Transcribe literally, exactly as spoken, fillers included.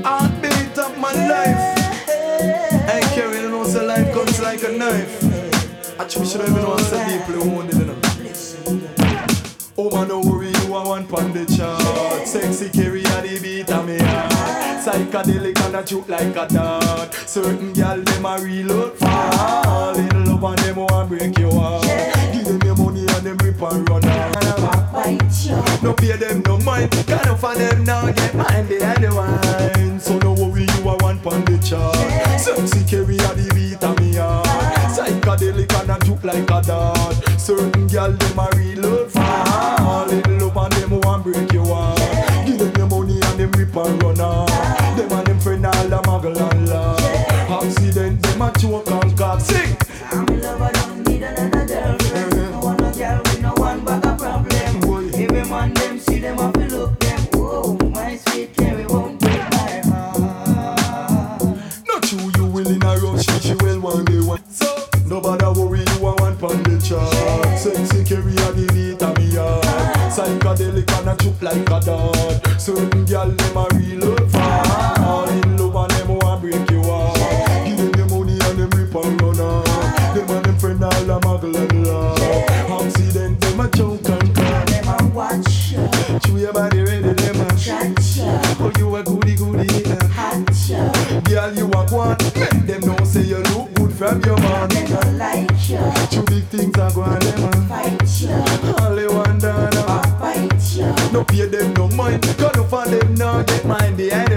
Heartbeat of my life. I ain't carrying you know, so life comes like a knife. I should even know so deeply wounded, you know. Oh man, don't worry, you are one pon the chart. Sexy carry a the beat of me heart. Psychedelic and a juke like a dart. Certain gal them a reload fall in love and them want break your heart. Give them your money and them rip and run out. No pay them no mind, can't offer them now get mine behind the wine. So no worry, you are one pon the chart. Sexy carry a the beat of me heart. Psychedelic and a juke like a dart. Certain gal them a reload fall in love and them want break your heart. Give them your money and them rip and run out. Them and them friend all a muggle and laugh. Accident them a choke and cock. Sing! I'm in love, I don't need another girlfriend. No one no girl with no one bag of problem. Boy. Every man them see them up and look them. Whoa, my sweet Carrie won't break my heart. Not true, you will in a rush, she will one day one. So, nobody worry, you are one pon the chart. Sexy carry a the beat of me heart. Psychedelic and a choke like a dart. Certain girl them a reload fall in love and them want break your heart. Give them your money and them rip and run out. Them and them friend all a muggle and laugh. Accident them a choke and cock. Them a watch ya, Chew your body ready them a chat ya, oh you a goody goody uh. hot ya. Girl you a one. Make them know say you look good from your man. They don't like ya, Two big things are going them a fight ya, all they want done. bite ya. No pay them no mind, cause no for them now get mine behind